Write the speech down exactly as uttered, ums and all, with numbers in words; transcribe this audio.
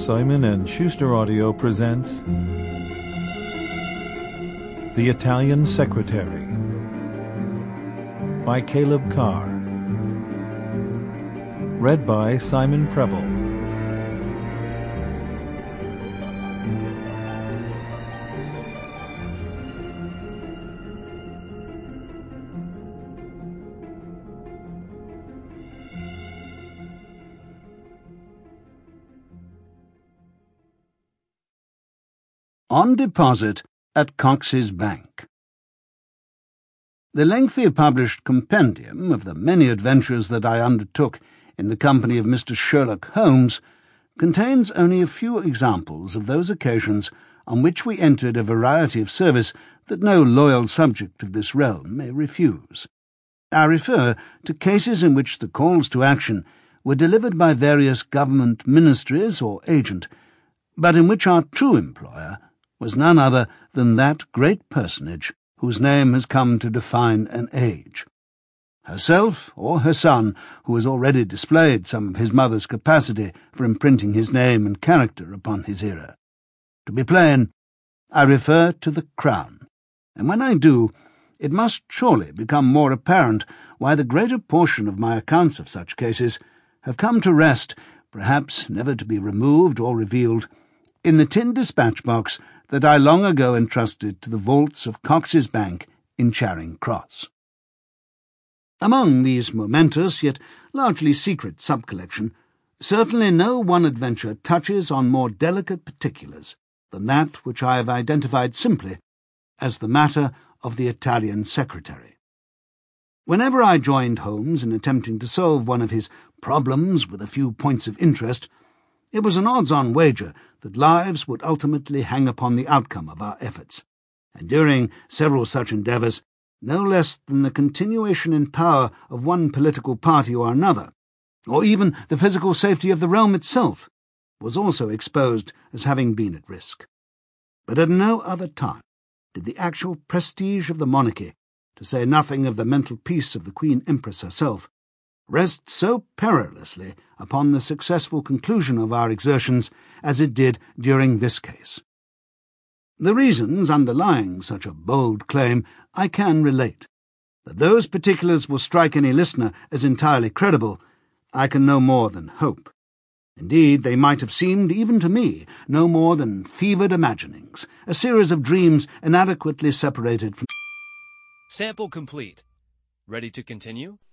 Simon and Schuster Audio presents The Italian Secretary by Caleb Carr. Read by Simon Preble. On deposit at Cox's Bank. The lengthy published compendium of the many adventures that I undertook in the company of Mister Sherlock Holmes contains only a few examples of those occasions on which we entered a variety of service that no loyal subject of this realm may refuse. I refer to cases in which the calls to action were delivered by various government ministries or agent, but in which our true employer was none other than that great personage whose name has come to define an age. Herself or her son, who has already displayed some of his mother's capacity for imprinting his name and character upon his era. To be plain, I refer to the Crown, and when I do, it must surely become more apparent why the greater portion of my accounts of such cases have come to rest, perhaps never to be removed or revealed, in the tin dispatch box that I long ago entrusted to the vaults of Cox's Bank in Charing Cross. Among these momentous, yet largely secret sub-collection, certainly no one adventure touches on more delicate particulars than that which I have identified simply as the matter of the Italian secretary. Whenever I joined Holmes in attempting to solve one of his problems with a few points of interest, it was an odds-on wager that lives would ultimately hang upon the outcome of our efforts, and during several such endeavours, no less than the continuation in power of one political party or another, or even the physical safety of the realm itself, was also exposed as having been at risk. But at no other time did the actual prestige of the monarchy, to say nothing of the mental peace of the Queen Empress herself, rest so perilously upon the successful conclusion of our exertions as it did during this case. The reasons underlying such a bold claim I can relate. That those particulars will strike any listener as entirely credible, I can no more than hope. Indeed, they might have seemed, even to me, no more than fevered imaginings, a series of dreams inadequately separated from... Sample complete. Ready to continue?